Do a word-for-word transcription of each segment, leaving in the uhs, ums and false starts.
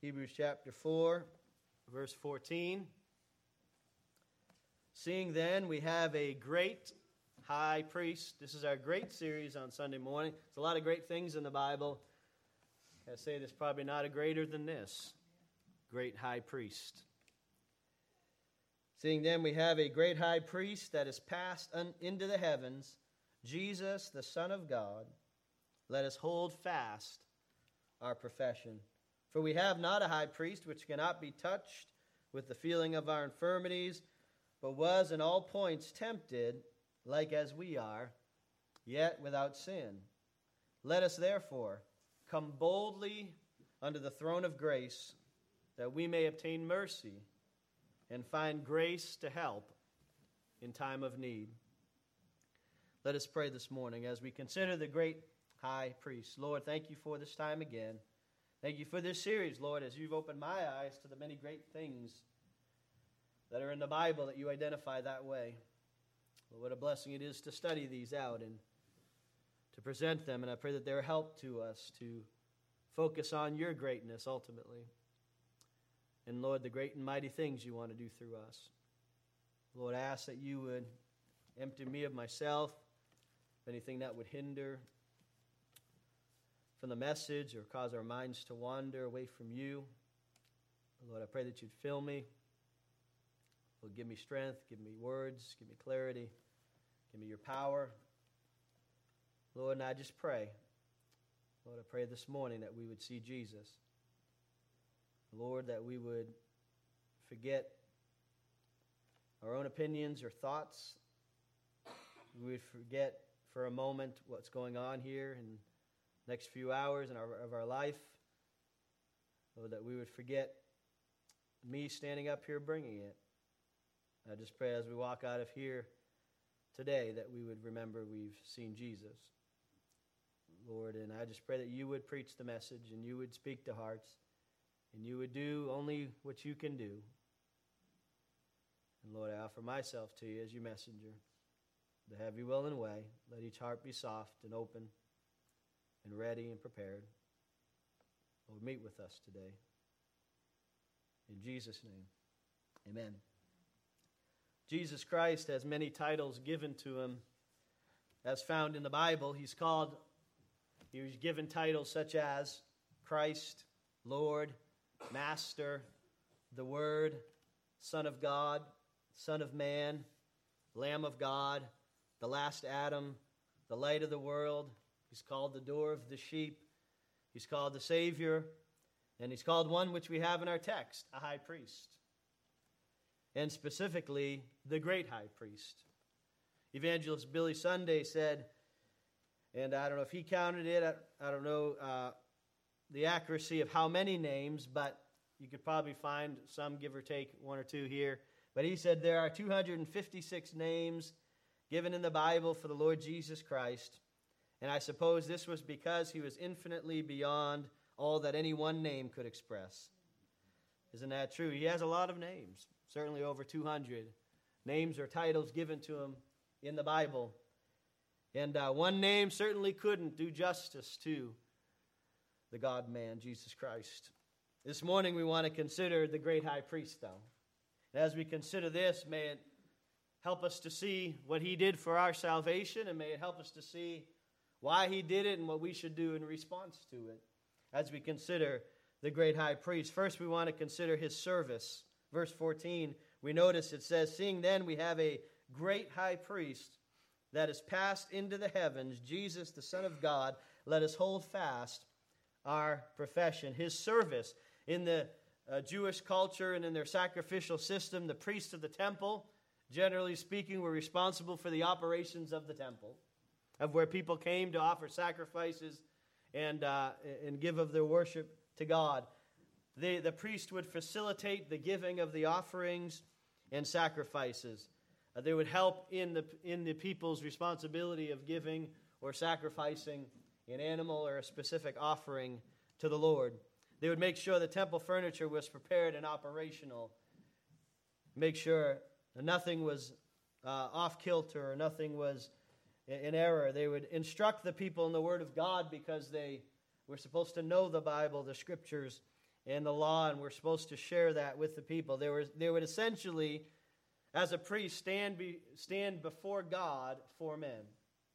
Hebrews chapter four, verse fourteen. Seeing then we have a great high priest. This is our great series on Sunday morning. There's a lot of great things in the Bible. I say there's probably not a greater than this. Great high priest. Seeing then we have a great high priest that is passed un- into the heavens, Jesus, the Son of God. Let us hold fast our profession. For we have not a high priest which cannot be touched with the feeling of our infirmities, but was in all points tempted, like as we are, yet without sin. Let us therefore come boldly unto the throne of grace, that we may obtain mercy and find grace to help in time of need. Let us pray this morning as we consider the great high priest. Lord, thank you for this time again. Thank you for this series, Lord, as you've opened my eyes to the many great things that are in the Bible that you identify that way. Lord, what a blessing it is to study these out and to present them. And I pray that they're a help to us to focus on your greatness ultimately. And Lord, the great and mighty things you want to do through us. Lord, I ask that you would empty me of myself, anything that would hinder from the message or cause our minds to wander away from you. Lord, I pray that you'd fill me. Lord, give me strength, give me words, give me clarity, give me your power. Lord, and I just pray, Lord, I pray this morning that we would see Jesus. Lord, that we would forget our own opinions or thoughts. We would forget for a moment what's going on here in the next few hours in our, of our life. Lord, that we would forget me standing up here bringing it. I just pray as we walk out of here today that we would remember we've seen Jesus. Lord, and I just pray that you would preach the message and you would speak to hearts and you would do only what you can do. And Lord, I offer myself to you as your messenger, to have your will and way. Let each heart be soft and open and ready and prepared. Lord, meet with us today. In Jesus' name, amen. Jesus Christ has many titles given to him as found in the Bible. He's called, he was given titles such as Christ, Lord, Master, the Word, Son of God, Son of Man, Lamb of God, the last Adam, the light of the world. He's called the door of the sheep. He's called the Savior. And he's called one which we have in our text, a high priest. And specifically, the great high priest. Evangelist Billy Sunday said, and I don't know if he counted it, I, I don't know uh, the accuracy of how many names, but you could probably find some, give or take one or two here. But he said there are two hundred fifty-six names given in the Bible for the Lord Jesus Christ. And I suppose this was because he was infinitely beyond all that any one name could express. Isn't that true? He has a lot of names, certainly over two hundred names or titles given to him in the Bible. And uh, one name certainly couldn't do justice to the God-man, Jesus Christ. This morning we want to consider the great high priest, though. And as we consider this, may it help us to see what he did for our salvation, and may it help us to see why he did it and what we should do in response to it as we consider the great high priest. First, we want to consider his service. Verse fourteen, we notice it says, seeing then we have a great high priest that is passed into the heavens, Jesus, the Son of God, let us hold fast our profession. His service in the uh, Jewish culture and in their sacrificial system, the priests of the temple, generally speaking, were responsible for the operations of the temple, of where people came to offer sacrifices and uh, and give of their worship to God. The, the priest would facilitate the giving of the offerings and sacrifices. Uh, they would help in the in the people's responsibility of giving or sacrificing an animal or a specific offering to the Lord. They would make sure the temple furniture was prepared and operational. Make sure nothing was uh, off-kilter or nothing was in error. They would instruct the people in the Word of God because they were supposed to know the Bible, the Scriptures, and the law, and we're supposed to share that with the people. There was, there would essentially, as a priest, stand, be, stand before God for men.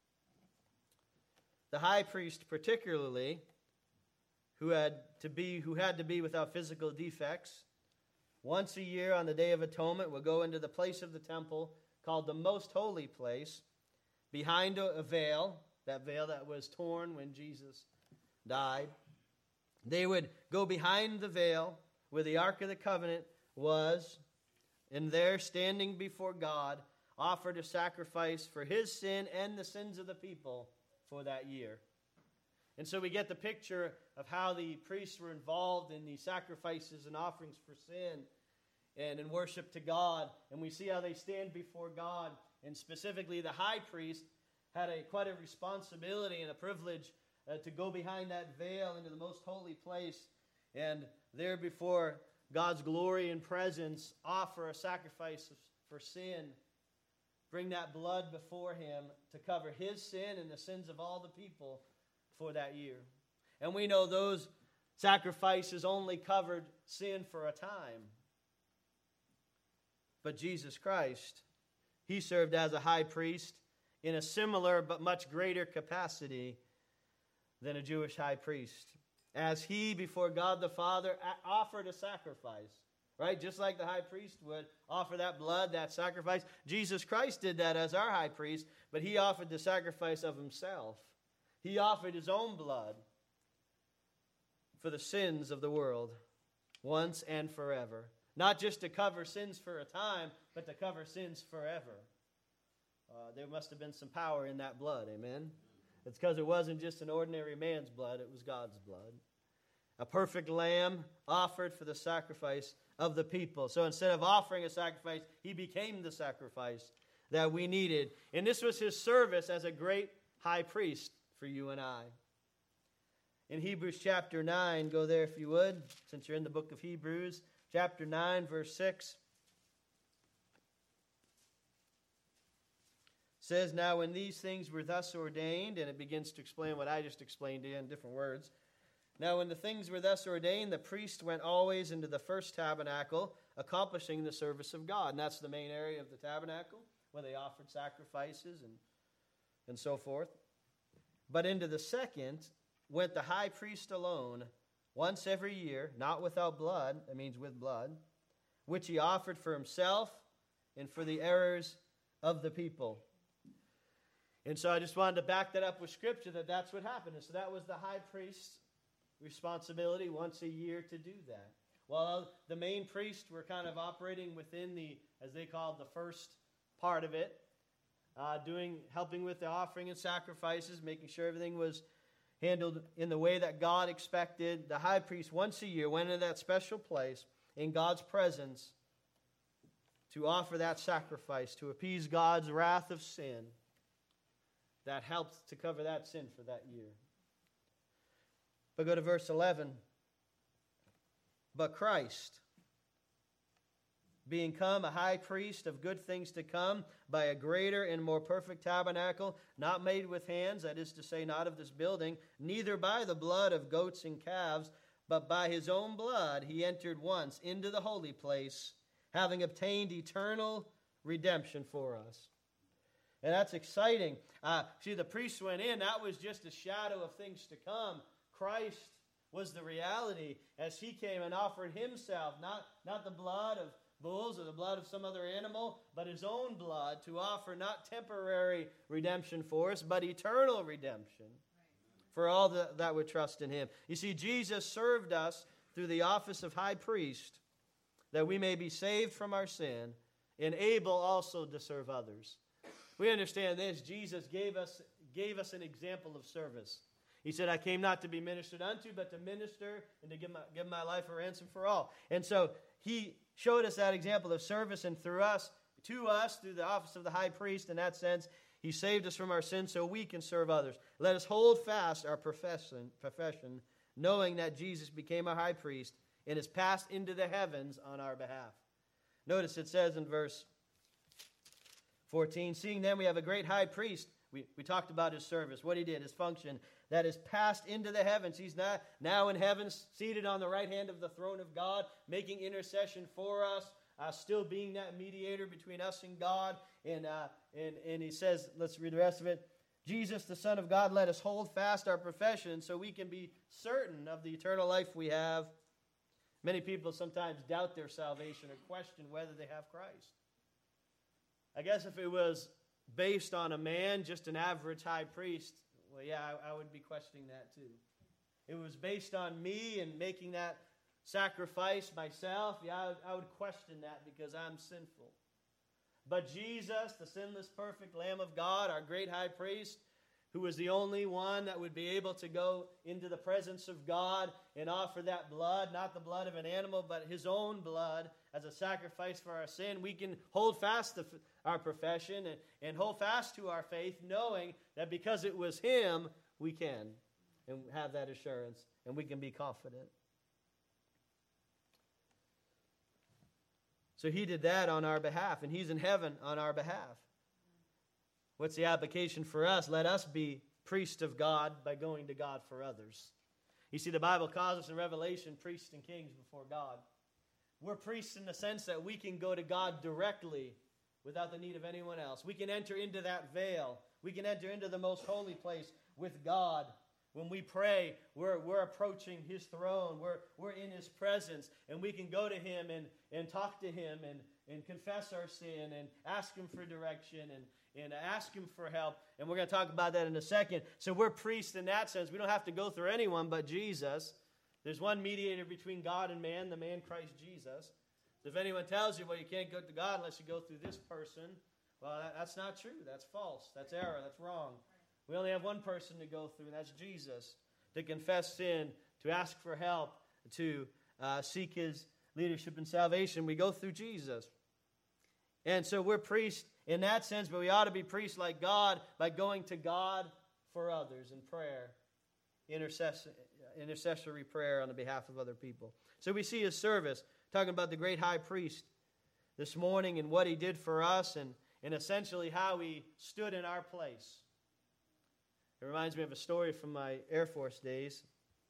The high priest particularly, who had to be, who had to be without physical defects, once a year on the Day of Atonement would go into the place of the temple called the Most Holy Place, behind a veil, that veil that was torn when Jesus died. They would go behind the veil where the Ark of the Covenant was, and there, standing before God, offered a sacrifice for his sin and the sins of the people for that year. And so we get the picture of how the priests were involved in the sacrifices and offerings for sin and in worship to God. And we see how they stand before God. And specifically, the high priest had a quite a responsibility and a privilege uh, to go behind that veil into the most holy place, and there before God's glory and presence offer a sacrifice for sin, bring that blood before him to cover his sin and the sins of all the people for that year. And we know those sacrifices only covered sin for a time. But Jesus Christ, he served as a high priest in a similar but much greater capacity than a Jewish high priest, as he, before God the Father, offered a sacrifice, right? Just like the high priest would offer that blood, that sacrifice. Jesus Christ did that as our high priest, but he offered the sacrifice of himself. He offered his own blood for the sins of the world, once and forever. Not just to cover sins for a time, but to cover sins forever. Uh, there must have been some power in that blood, amen? It's because it wasn't just an ordinary man's blood, it was God's blood. A perfect lamb offered for the sacrifice of the people. So instead of offering a sacrifice, he became the sacrifice that we needed. And this was his service as a great high priest for you and I. In Hebrews chapter nine, go there if you would, since you're in the book of Hebrews, chapter nine, verse six. Says, now when these things were thus ordained, and it begins to explain what I just explained to you in different words. Now when the things were thus ordained, the priest went always into the first tabernacle, accomplishing the service of God. And that's the main area of the tabernacle, where they offered sacrifices and, and so forth. But into the second went the high priest alone, once every year, not without blood, that means with blood, which he offered for himself and for the errors of the people. And so I just wanted to back that up with Scripture, that that's what happened. And so that was the high priest's responsibility once a year to do that. While the main priests were kind of operating within the, as they called, the first part of it, uh, doing, helping with the offering and sacrifices, making sure everything was handled in the way that God expected. The high priest once a year went into that special place in God's presence to offer that sacrifice, to appease God's wrath of sin. That helped to cover that sin for that year. But go to verse eleven. But Christ, being come a high priest of good things to come, by a greater and more perfect tabernacle, not made with hands, that is to say, not of this building, neither by the blood of goats and calves, but by his own blood he entered once into the holy place, having obtained eternal redemption for us. And that's exciting. Uh, see, the priests went in. That was just a shadow of things to come. Christ was the reality as he came and offered himself, not, not the blood of bulls or the blood of some other animal, but his own blood to offer not temporary redemption for us, but eternal redemption for all that, that would trust in him. You see, Jesus served us through the office of high priest that we may be saved from our sin and able also to serve others. We understand this. Jesus gave us, gave us an example of service. He said, I came not to be ministered unto, but to minister and to give my, give my life a ransom for all. And so he showed us that example of service, and through us, to us, through the office of the high priest, in that sense, he saved us from our sins so we can serve others. Let us hold fast our profession, profession, knowing that Jesus became our high priest and has passed into the heavens on our behalf. Notice it says in verse fourteen, seeing then we have a great high priest. We, we talked about his service, what he did, his function, that is passed into the heavens. He's not now in heaven, seated on the right hand of the throne of God, making intercession for us, uh, still being that mediator between us and God. And, uh, and, and he says, let's read the rest of it. Jesus, the Son of God, let us hold fast our profession so we can be certain of the eternal life we have. Many people sometimes doubt their salvation or question whether they have Christ. I guess if it was based on a man, just an average high priest, well, yeah, I, I would be questioning that too. It was based on me and making that sacrifice myself, yeah, I would, I would question that because I'm sinful. But Jesus, the sinless, perfect Lamb of God, our great high priest, who was the only one that would be able to go into the presence of God and offer that blood, not the blood of an animal, but his own blood as a sacrifice for our sin, we can hold fast the, our profession and, and hold fast to our faith, knowing that because it was him, we can and have that assurance, and we can be confident. So he did that on our behalf, and he's in heaven on our behalf. What's the application for us? Let us be priests of God by going to God for others. You see, the Bible calls us in Revelation priests and kings before God. We're priests in the sense that we can go to God directly without the need of anyone else. We can enter into that veil. We can enter into the most holy place with God. When we pray, we're, we're approaching his throne. We're, we're in his presence. And we can go to him and, and talk to him and, and confess our sin and ask him for direction and, and ask him for help. And we're going to talk about that in a second. So we're priests in that sense. We don't have to go through anyone but Jesus. There's one mediator between God and man, the man Christ Jesus. So if anyone tells you, well, you can't go to God unless you go through this person, well, that, that's not true. That's false. That's error. That's wrong. We only have one person to go through, and that's Jesus, to confess sin, to ask for help, to uh, seek his leadership and salvation. We go through Jesus. And so we're priests in that sense, but we ought to be priests like God by going to God for others in prayer, intercession, intercessory prayer on the behalf of other people. So we see his service, talking about the great high priest this morning and what he did for us and, and essentially how he stood in our place. It reminds me of a story from my Air Force days.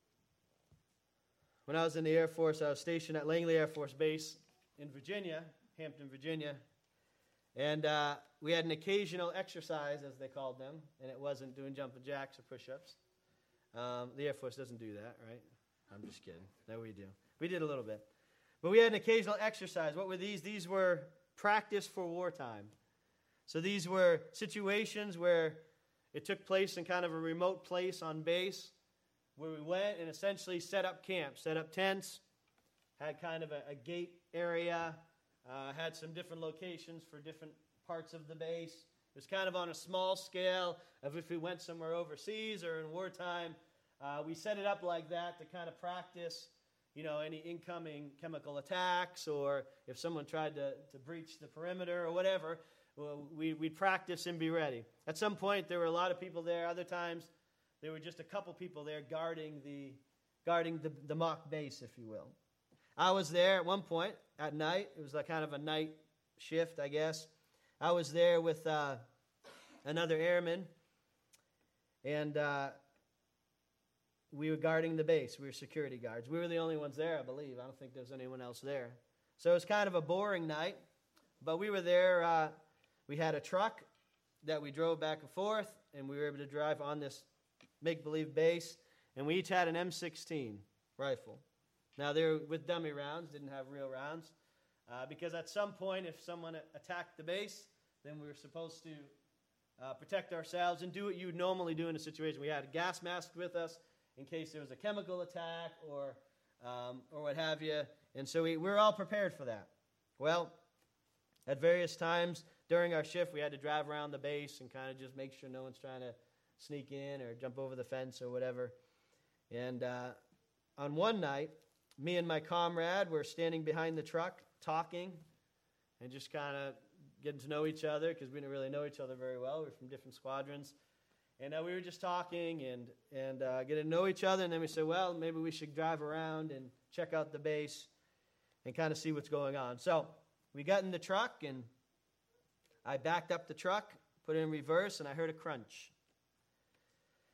When I was in the Air Force, I was stationed at Langley Air Force Base in Virginia, Hampton, Virginia. And uh, we had an occasional exercise, as they called them, and it wasn't doing jumping jacks or push-ups. Um, the Air Force doesn't do that, right? I'm just kidding. No, we do. We did a little bit. But we had an occasional exercise. What were these? These were practice for wartime. So these were situations where it took place in kind of a remote place on base where we went and essentially set up camp, set up tents, had kind of a, a gate area, uh, had some different locations for different parts of the base. It was kind of on a small scale of if we went somewhere overseas or in wartime. Uh, we set it up like that to kind of practice, you know, any incoming chemical attacks or if someone tried to, to breach the perimeter or whatever. Well, we, we'd practice and be ready. At some point, there were a lot of people there. Other times, there were just a couple people there guarding the guarding the, the mock base, if you will. I was there at one point at night. It was like kind of a night shift, I guess. I was there with uh, another airman, and uh, we were guarding the base. We were security guards. We were the only ones there, I believe. I don't think there was anyone else there. So it was kind of a boring night, but we were there. Uh, We had a truck that we drove back and forth, and we were able to drive on this make-believe base, and we each had an M sixteen rifle. Now, they were with dummy rounds, didn't have real rounds, uh, because at some point, if someone attacked the base, then we were supposed to uh, protect ourselves and do what you would normally do in a situation. We had a gas mask with us in case there was a chemical attack or um, or what have you, and so we, we were all prepared for that. Well, at various times during our shift, we had to drive around the base and kind of just make sure no one's trying to sneak in or jump over the fence or whatever. And uh, on one night, me and my comrade were standing behind the truck talking and just kind of getting to know each other because we didn't really know each other very well. We were from different squadrons. And uh, we were just talking and, and uh, getting to know each other. And then we said, well, maybe we should drive around and check out the base and kind of see what's going on. So we got in the truck, and I backed up the truck, put it in reverse, and I heard a crunch.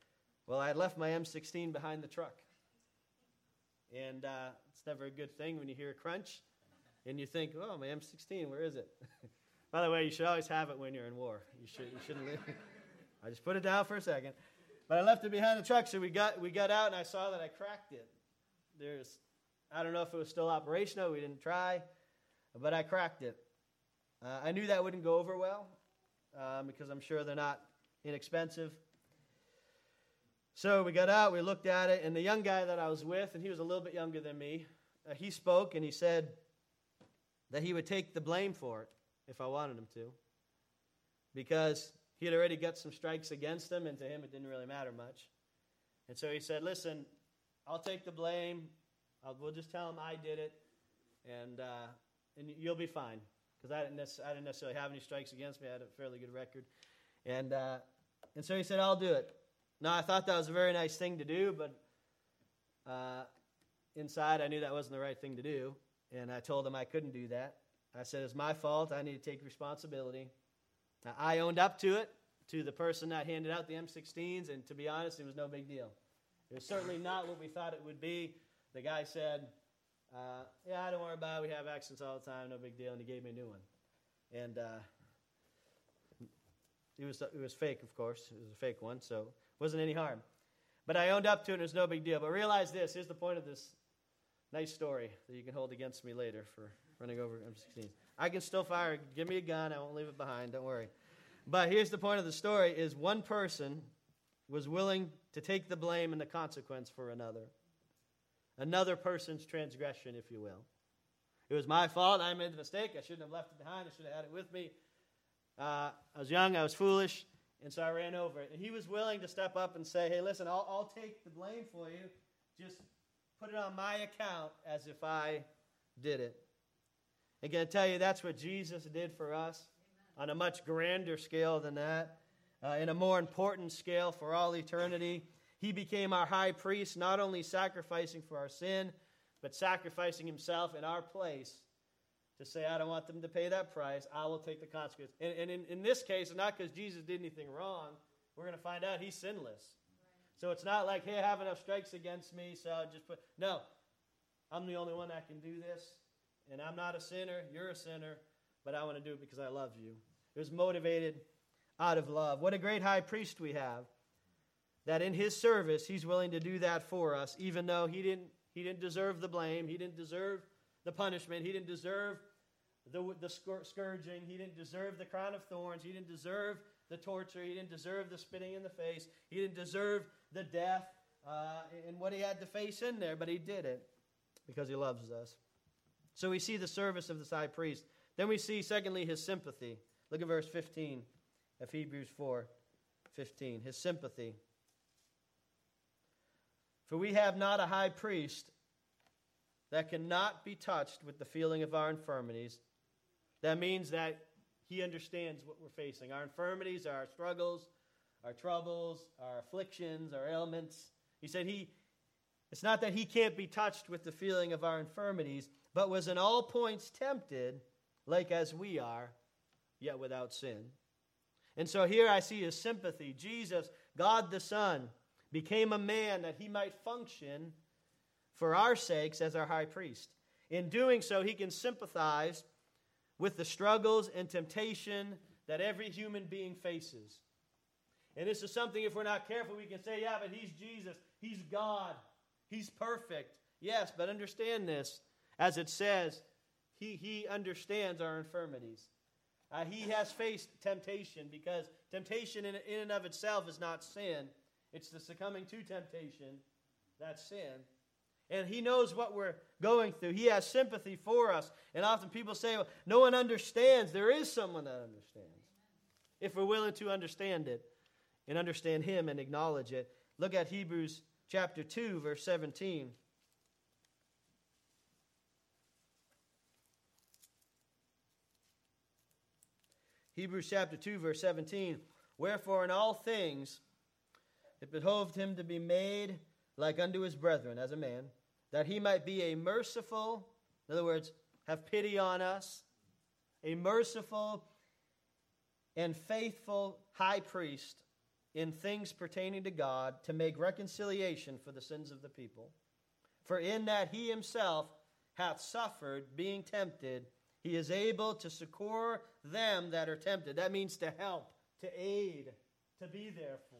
Well, I had left my M sixteen behind the truck. And uh, it's never a good thing when you hear a crunch and you think, oh, my M sixteen, where is it? By the way, you should always have it when you're in war. You, should, you shouldn't leave. I just put it down for a second. But I left it behind the truck, so we got we got out, and I saw that I cracked it. There's, I don't know if it was still operational. We didn't try, but I cracked it. Uh, I knew that wouldn't go over well um, because I'm sure they're not inexpensive. So we got out, we looked at it, and the young guy that I was with, and he was a little bit younger than me, uh, he spoke, and he said that he would take the blame for it if I wanted him to, because he had already got some strikes against him, and to him it didn't really matter much. And so he said, listen, I'll take the blame. I'll, we'll just tell him I did it, and uh, and you'll be fine, because I didn't, I didn't necessarily have any strikes against me. I had a fairly good record. And, uh, and so he said, I'll do it. Now, I thought that was a very nice thing to do, but uh, inside I knew that wasn't the right thing to do, and I told him I couldn't do that. I said, it's my fault. I need to take responsibility. Now, I owned up to it, to the person that handed out the M sixteens, and to be honest, it was no big deal. It was certainly not what we thought it would be. The guy said, uh, yeah, don't worry about it. We have accidents all the time, no big deal, and he gave me a new one. And uh, it was it was fake, of course. It was a fake one, so it wasn't any harm. But I owned up to it, and it was no big deal. But realize this. Here's the point of this nice story that you can hold against me later for running over M sixteens. I can still fire. Give me a gun. I won't leave it behind. Don't worry. But here's the point of the story, is one person was willing to take the blame and the consequence for another. Another person's transgression, if you will. It was my fault. I made the mistake. I shouldn't have left it behind. I should have had it with me. Uh, I was young. I was foolish. And so I ran over it. And he was willing to step up and say, hey, listen, I'll, I'll take the blame for you. Just put it on my account as if I did it. I'm going to tell you that's what Jesus did for us. Amen. On a much grander scale than that. Uh, in a more important scale for all eternity. He became our high priest, not only sacrificing for our sin, but sacrificing himself in our place to say, I don't want them to pay that price. I will take the consequence. And, and in, in this case, not because Jesus did anything wrong. We're going to find out he's sinless. Right. So it's not like, hey, I have enough strikes against me, so I'll just put... No, I'm the only one that can do this. And I'm not a sinner. You're a sinner. But I want to do it because I love you. It was motivated out of love. What a great high priest we have. That in his service, he's willing to do that for us, even though he didn't he didn't deserve the blame, he didn't deserve the punishment, he didn't deserve the, the scourging, he didn't deserve the crown of thorns, he didn't deserve the torture, he didn't deserve the spitting in the face, he didn't deserve the death uh, and what he had to face in there, but he did it because he loves us. So we see the service of this high priest. Then we see, secondly, his sympathy. Look at verse fifteen of Hebrews four fifteen. His sympathy. For we have not a high priest that cannot be touched with the feeling of our infirmities. That means that he understands what we're facing. Our infirmities, our struggles, our troubles, our afflictions, our ailments. He said he, it's not that he can't be touched with the feeling of our infirmities, but was in all points tempted, like as we are, yet without sin. And so here I see his sympathy. Jesus, God the Son, became a man that he might function for our sakes as our high priest. In doing so, he can sympathize with the struggles and temptation that every human being faces. And this is something, if we're not careful, we can say, yeah, but he's Jesus. He's God. He's perfect. Yes, but understand this. As it says, he, he understands our infirmities. Uh, he has faced temptation, because temptation in, in and of itself is not sin. It's the succumbing to temptation, that's sin. And he knows what we're going through. He has sympathy for us. And often people say, well, no one understands. There is someone that understands. If we're willing to understand it and understand him and acknowledge it. Look at Hebrews chapter two, verse seventeen. Hebrews chapter two, verse seventeen. Wherefore in all things it behoved him to be made like unto his brethren as a man, that he might be a merciful, in other words, have pity on us, a merciful and faithful high priest in things pertaining to God to make reconciliation for the sins of the people. For in that he himself hath suffered, being tempted, he is able to succor them that are tempted. That means to help, to aid, to be there for.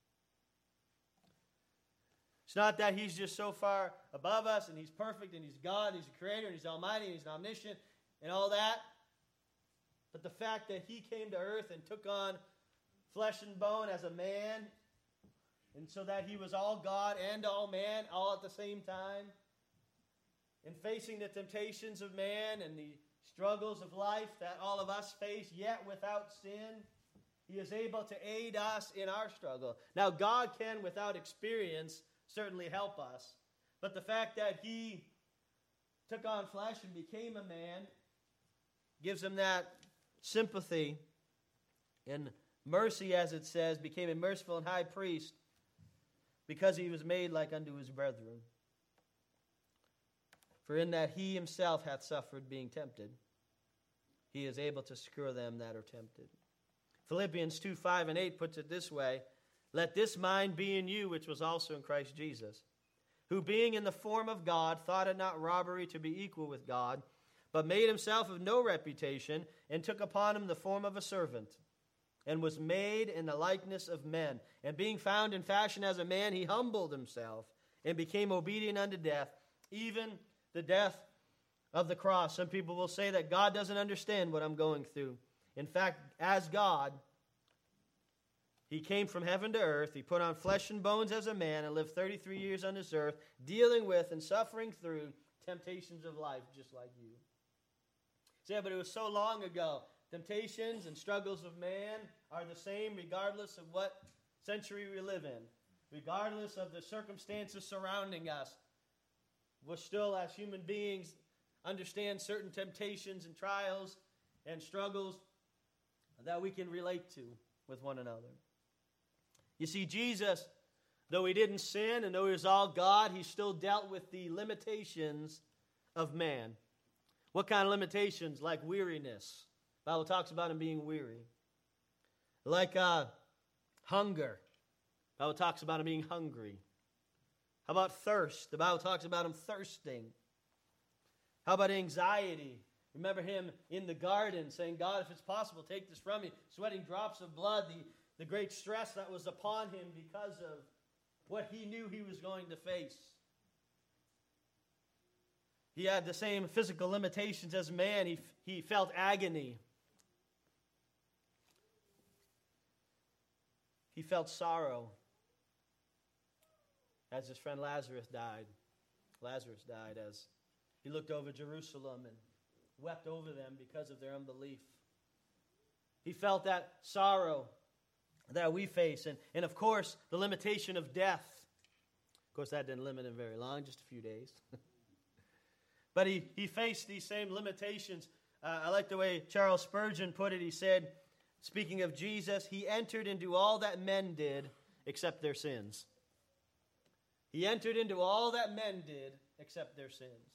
It's not that he's just so far above us and he's perfect and he's God, he's the creator, and he's almighty, and he's omniscient, and all that. But the fact that he came to earth and took on flesh and bone as a man, and so that he was all God and all man all at the same time, and facing the temptations of man and the struggles of life that all of us face, yet without sin, he is able to aid us in our struggle. Now, God can, without experience, certainly help us. But the fact that he took on flesh and became a man gives him that sympathy and mercy, as it says, became a merciful and high priest because he was made like unto his brethren. For in that he himself hath suffered being tempted, he is able to succor them that are tempted. Philippians two, five, and eight puts it this way: let this mind be in you, which was also in Christ Jesus, who being in the form of God, thought it not robbery to be equal with God, but made himself of no reputation, and took upon him the form of a servant, and was made in the likeness of men. And being found in fashion as a man, he humbled himself, and became obedient unto death, even the death of the cross. Some people will say that God doesn't understand what I'm going through. In fact, as God, he came from heaven to earth. He put on flesh and bones as a man and lived thirty-three years on this earth, dealing with and suffering through temptations of life just like you. See, but it was so long ago. Temptations and struggles of man are the same regardless of what century we live in. Regardless of the circumstances surrounding us, we'll still, as human beings, understand certain temptations and trials and struggles that we can relate to with one another. You see, Jesus, though he didn't sin and though he was all God, he still dealt with the limitations of man. What kind of limitations? Like weariness. The Bible talks about him being weary. Like uh, hunger. The Bible talks about him being hungry. How about thirst? The Bible talks about him thirsting. How about anxiety? Remember him in the garden saying, God, if it's possible, take this from me. Sweating drops of blood, the, the great stress that was upon him because of what he knew he was going to face. He had the same physical limitations as man. He, he felt agony. He felt sorrow as his friend Lazarus died. Lazarus died as he looked over Jerusalem and wept over them because of their unbelief. He felt that sorrow that we face. And, and of course, the limitation of death. Of course, that didn't limit him very long, just a few days. But he, he faced these same limitations. Uh, I like the way Charles Spurgeon put it. He said, speaking of Jesus, he entered into all that men did except their sins. He entered into all that men did except their sins.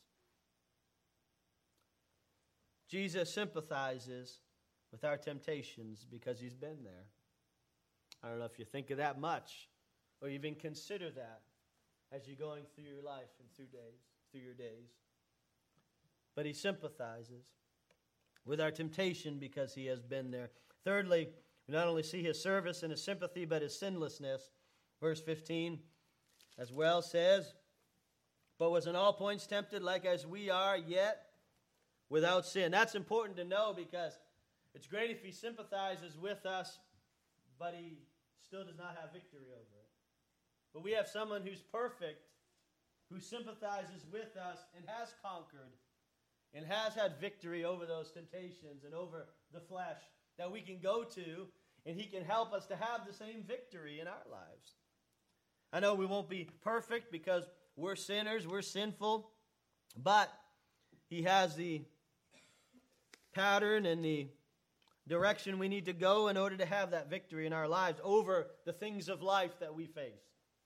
Jesus sympathizes with our temptations because he's been there. I don't know if you think of that much or even consider that as you're going through your life and through days, through your days. But he sympathizes with our temptation because he has been there. Thirdly, we not only see his service and his sympathy, but his sinlessness. Verse fifteen as well says, but was in all points tempted like as we are, yet without sin. That's important to know because it's great if he sympathizes with us, but he still does not have victory over it. But we have someone who's perfect, who sympathizes with us and has conquered and has had victory over those temptations and over the flesh that we can go to, and he can help us to have the same victory in our lives. I know we won't be perfect because we're sinners, we're sinful, but he has the pattern and the direction we need to go in order to have that victory in our lives over the things of life that we face.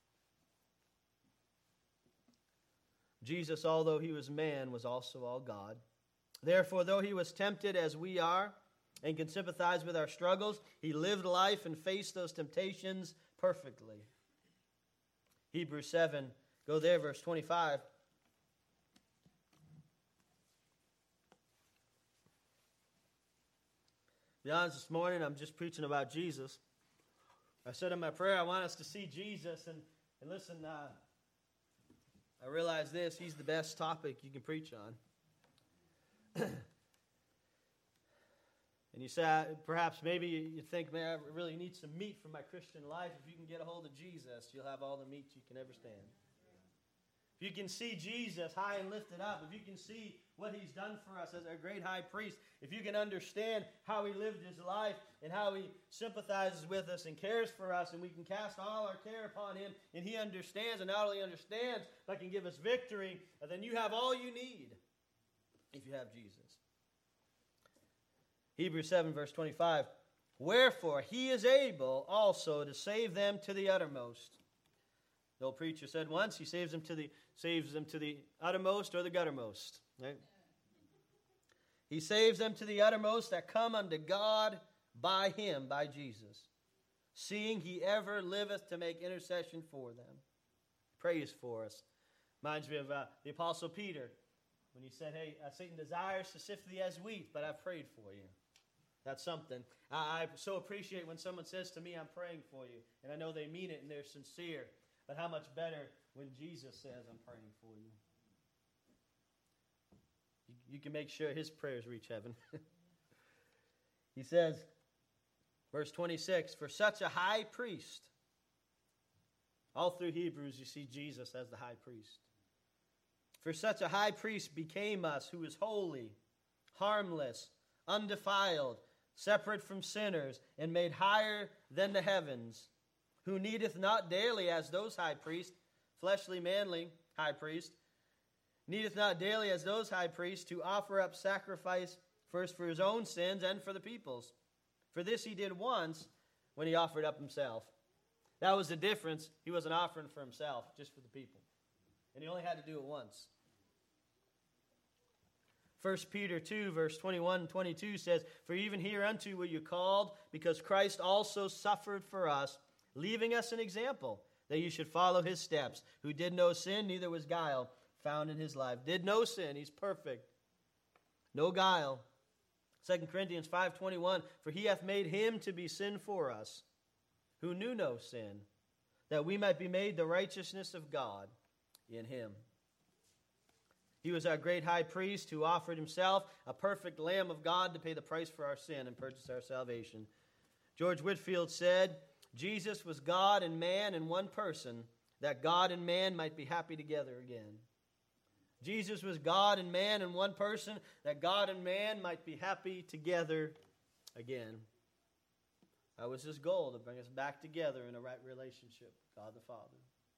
Jesus, although he was man, was also all God. Therefore, though he was tempted as we are, and can sympathize with our struggles. He lived life and faced those temptations perfectly. Hebrews seven, go there, verse twenty-five. To be honest, this morning I'm just preaching about Jesus. I said in my prayer, I want us to see Jesus. And, and listen, uh, I realize this, he's the best topic you can preach on. And you say, perhaps maybe you think, man, I really need some meat for my Christian life. If you can get a hold of Jesus, you'll have all the meat you can ever stand. If you can see Jesus high and lifted up, if you can see what he's done for us as our great high priest, if you can understand how he lived his life and how he sympathizes with us and cares for us, and we can cast all our care upon him, and he understands, and not only understands, but can give us victory, then you have all you need if you have Jesus. Hebrews seven, verse twenty-five, wherefore he is able also to save them to the uttermost. The old preacher said once, he saves them to the saves them to the uttermost or the guttermost. Right? He saves them to the uttermost that come unto God by him, by Jesus, seeing he ever liveth to make intercession for them. Prays for us. Reminds me of uh, the Apostle Peter when he said, hey, uh, Satan desires to sift thee as wheat, but I've prayed for you. That's something. I, I so appreciate when someone says to me, I'm praying for you. And I know they mean it and they're sincere. But how much better when Jesus says, I'm praying for you. You, you can make sure his prayers reach heaven. He says, verse twenty-six, for such a high priest. All through Hebrews you see Jesus as the high priest. For such a high priest became us, who is holy, harmless, undefiled, separate from sinners, and made higher than the heavens, who needeth not daily as those high priests, fleshly, manly high priest, needeth not daily as those high priests to offer up sacrifice first for his own sins and for the people's. For this he did once when he offered up himself. That was the difference. He wasn't offering for himself, just for the people. And he only had to do it once. First Peter two, verse twenty-one and twenty-two says, for even hereunto were you called, because Christ also suffered for us, leaving us an example, that you should follow his steps, who did no sin, neither was guile found in his life. Did no sin, he's perfect. No guile. Second Corinthians five twenty-one, for he hath made him to be sin for us, who knew no sin, that we might be made the righteousness of God in him. He was our great high priest who offered himself, a perfect Lamb of God, to pay the price for our sin and purchase our salvation. George Whitefield said, Jesus was God and man in one person, that God and man might be happy together again. Jesus was God and man in one person, that God and man might be happy together again. That was his goal, to bring us back together in a right relationship with God the Father.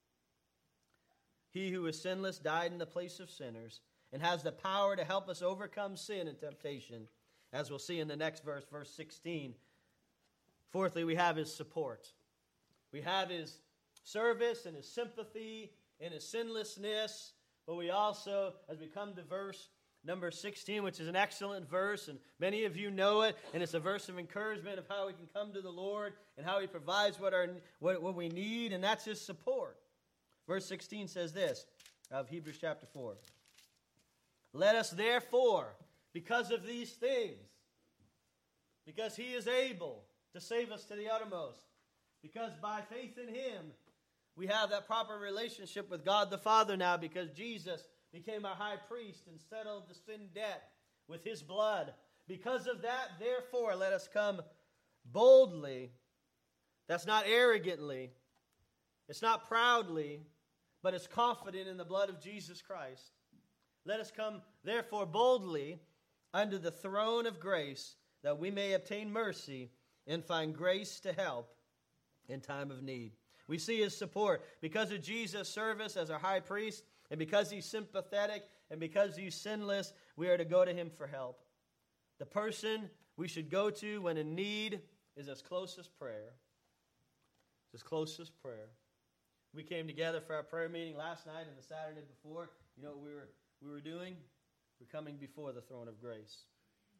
He who is sinless died in the place of sinners and has the power to help us overcome sin and temptation, as we'll see in the next verse, verse sixteen. Fourthly, we have his support. We have his service and his sympathy and his sinlessness, but we also, as we come to verse number sixteen, which is an excellent verse, and many of you know it, and it's a verse of encouragement of how we can come to the Lord and how he provides what, our, what, what we need, and that's his support. Verse sixteen says this, of Hebrews chapter four. Let us therefore, because of these things, because he is able to save us to the uttermost, because by faith in him, we have that proper relationship with God the Father now, because Jesus became our high priest and settled the sin debt with his blood. Because of that, therefore, let us come boldly. That's not arrogantly. It's not proudly, but it's confident in the blood of Jesus Christ. Let us come, therefore, boldly unto the throne of grace, that we may obtain mercy and find grace to help in time of need. We see his support. Because of Jesus' service as our high priest, and because he's sympathetic, and because he's sinless, we are to go to him for help. The person we should go to when in need is as close as prayer. It's as close as prayer. We came together for our prayer meeting last night and the Saturday before. You know what we were we were doing? We're coming before the throne of grace.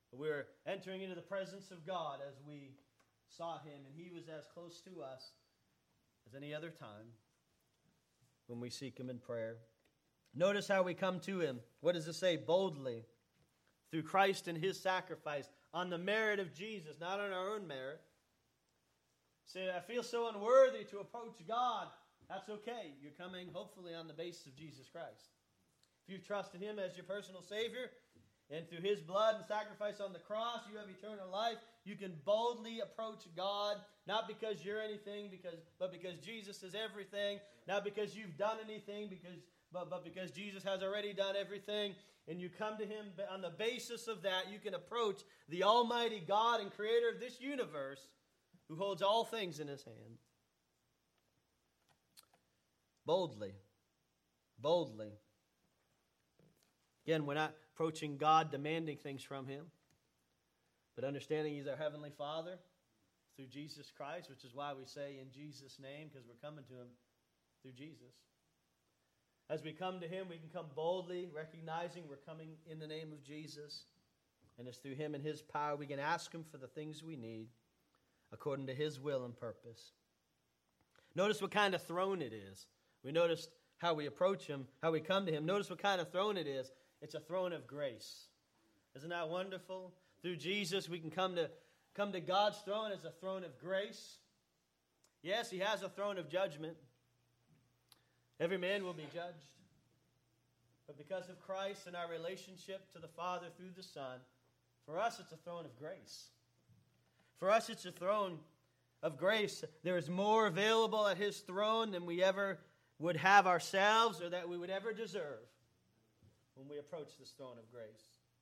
We're entering into the presence of God as we sought Him, and He was as close to us as any other time when we seek Him in prayer. Notice how we come to Him. What does it say? Boldly, through Christ and His sacrifice, on the merit of Jesus, not on our own merit. Say, I feel so unworthy to approach God. That's okay. You're coming, hopefully, on the basis of Jesus Christ. If you've trusted Him as your personal Savior, and through His blood and sacrifice on the cross, you have eternal life. You can boldly approach God, not because you're anything, because but because Jesus is everything. Not because you've done anything, because but, but because Jesus has already done everything. And you come to Him on the basis of that, you can approach the Almighty God and Creator of this universe, who holds all things in His hand. Boldly. Boldly. Again, we're not approaching God demanding things from Him, but understanding He's our Heavenly Father through Jesus Christ, which is why we say in Jesus' name, because we're coming to Him through Jesus. As we come to Him, we can come boldly, recognizing we're coming in the name of Jesus, and it's through Him and His power we can ask Him for the things we need according to His will and purpose. Notice what kind of throne it is. We noticed how we approach Him, how we come to Him. Notice what kind of throne it is. It's a throne of grace. Isn't that wonderful? Through Jesus, we can come to, come to God's throne as a throne of grace. Yes, He has a throne of judgment. Every man will be judged. But because of Christ and our relationship to the Father through the Son, for us it's a throne of grace. For us it's a throne of grace. There is more available at His throne than we ever would have ourselves or that we would ever deserve when we approach this throne of grace.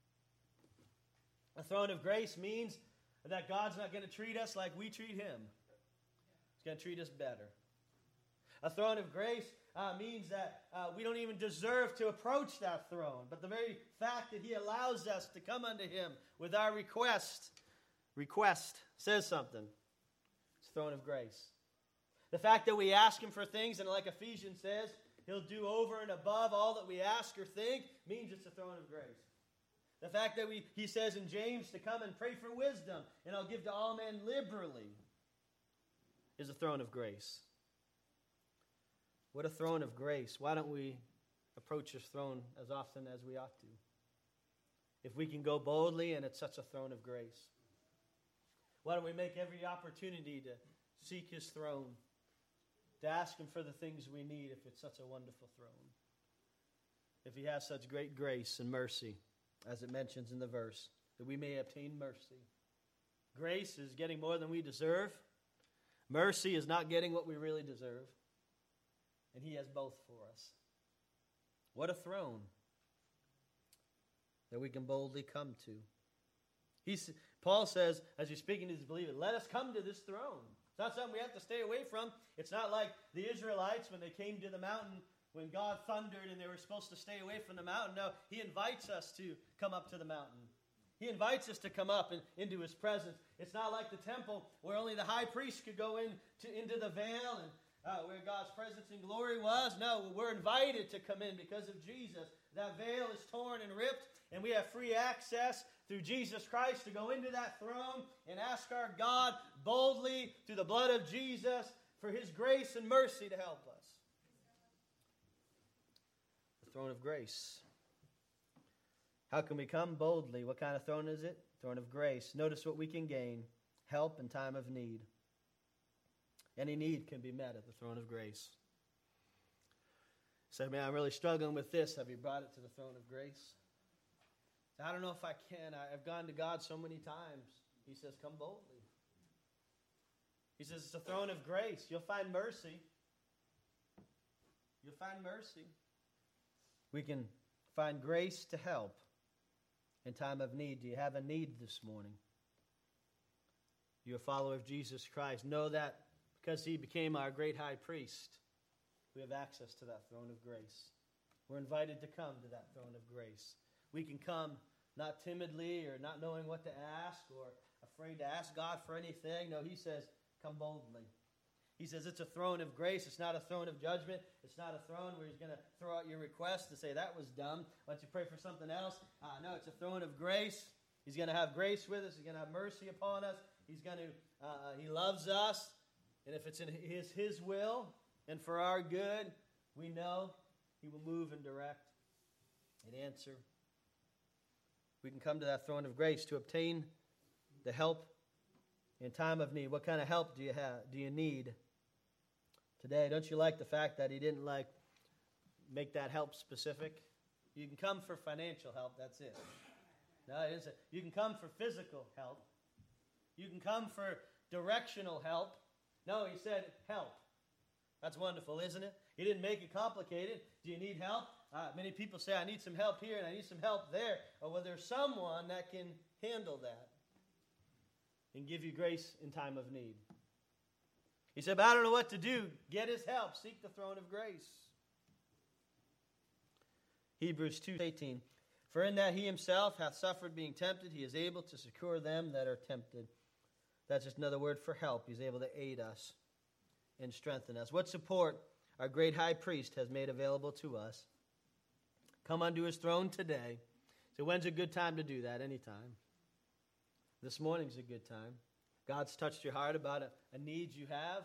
A throne of grace means that God's not going to treat us like we treat Him. He's going to treat us better. A throne of grace uh, means that uh, we don't even deserve to approach that throne. But the very fact that He allows us to come unto Him with our request, request says something. It's a throne of grace. The fact that we ask Him for things, and like Ephesians says, He'll do over and above all that we ask or think, means it's a throne of grace. The fact that we, He says in James to come and pray for wisdom, and I'll give to all men liberally, is a throne of grace. What a throne of grace. Why don't we approach His throne as often as we ought to? If we can go boldly, and it's such a throne of grace. Why don't we make every opportunity to seek His throne, to ask Him for the things we need if it's such a wonderful throne? If He has such great grace and mercy, as it mentions in the verse, that we may obtain mercy. Grace is getting more than we deserve. Mercy is not getting what we really deserve. And He has both for us. What a throne that we can boldly come to. He's, Paul says, as he's speaking to his believers, let us come to this throne. It's not something we have to stay away from. It's not like the Israelites when they came to the mountain, when God thundered and they were supposed to stay away from the mountain. No, He invites us to come up to the mountain. He invites us to come up and into His presence. It's not like the temple where only the high priest could go in to, into the veil and uh, where God's presence and glory was. No, we're invited to come in because of Jesus. That veil is torn and ripped, and we have free access through Jesus Christ to go into that throne and ask our God boldly through the blood of Jesus for His grace and mercy to help us. The throne of grace. How can we come boldly? What kind of throne is it? Throne of grace. Notice what we can gain. Help in time of need. Any need can be met at the throne of grace. Say, man, I'm really struggling with this. Have you brought it to the throne of grace? I don't know if I can. I've gone to God so many times. He says, come boldly. He says, it's a throne of grace. You'll find mercy. You'll find mercy. We can find grace to help in time of need. Do you have a need this morning? You're a follower of Jesus Christ. Know that because He became our great high priest, we have access to that throne of grace. We're invited to come to that throne of grace. We can come not timidly or not knowing what to ask or afraid to ask God for anything. No, He says, come boldly. He says it's a throne of grace. It's not a throne of judgment. It's not a throne where He's going to throw out your request and say, that was dumb. Why don't you pray for something else? Uh, no, it's a throne of grace. He's going to have grace with us. He's going to have mercy upon us. He's going to, uh, He loves us. And if it's in His, His will and for our good, we know He will move and direct and answer. We can come to that throne of grace to obtain the help in time of need. What kind of help do you have? Do you need today? Don't you like the fact that He didn't like make that help specific? You can come for financial help. That's it. No, it isn't. You can come for physical help. You can come for directional help. No, He said help. That's wonderful, isn't it? He didn't make it complicated. Do you need help? Uh, many people say, I need some help here and I need some help there. Or well, there's someone that can handle that and give you grace in time of need. He said, but I don't know what to do. Get His help. Seek the throne of grace. Hebrews two eighteen. For in that He Himself hath suffered being tempted, He is able to succor them that are tempted. That's just another word for help. He's able to aid us and strengthen us. What support our great high priest has made available to us. Come unto His throne today. So when's a good time to do that? Anytime. This morning's a good time. God's touched your heart about a, a need you have.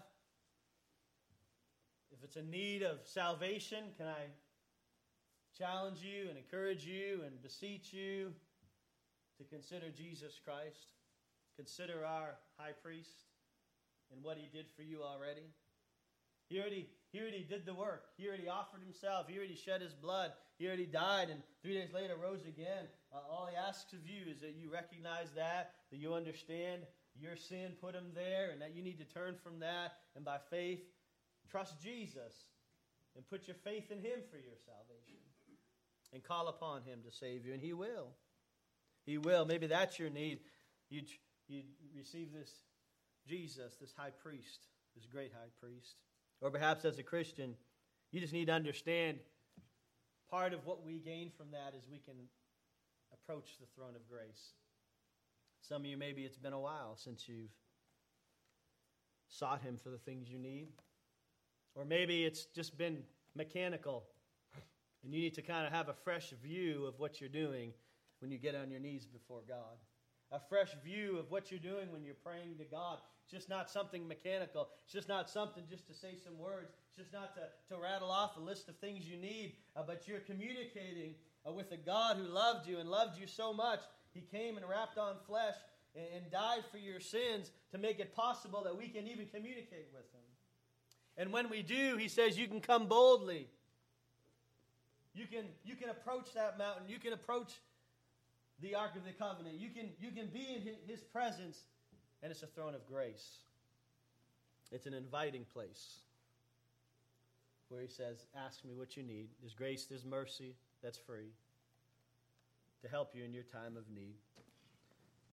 If it's a need of salvation, can I challenge you and encourage you and beseech you to consider Jesus Christ? Consider our high priest and what He did for you already. He already, he already did the work. He already offered Himself. He already shed His blood. He already died and three days later rose again. Uh, all He asks of you is that you recognize that, that you understand your sin put Him there, and that you need to turn from that, and by faith, trust Jesus and put your faith in Him for your salvation. And call upon Him to save you, and He will. He will. Maybe that's your need. You you receive this Jesus, this high priest, this great high priest. Or perhaps as a Christian, you just need to understand part of what we gain from that is we can approach the throne of grace. Some of you, maybe it's been a while since you've sought Him for the things you need. Or maybe it's just been mechanical. And you need to kind of have a fresh view of what you're doing when you get on your knees before God. A fresh view of what you're doing when you're praying to God. It's just not something mechanical. It's just not something just to say some words. It's just not to, to rattle off a list of things you need. Uh, but you're communicating uh, with a God who loved you and loved you so much. He came and wrapped on flesh and, and died for your sins to make it possible that we can even communicate with Him. And when we do, He says you can come boldly. You can, you can approach that mountain. You can approach the Ark of the Covenant. You can, you can be in His presence, and it's a throne of grace. It's an inviting place where He says, ask me what you need. There's grace, there's mercy that's free to help you in your time of need.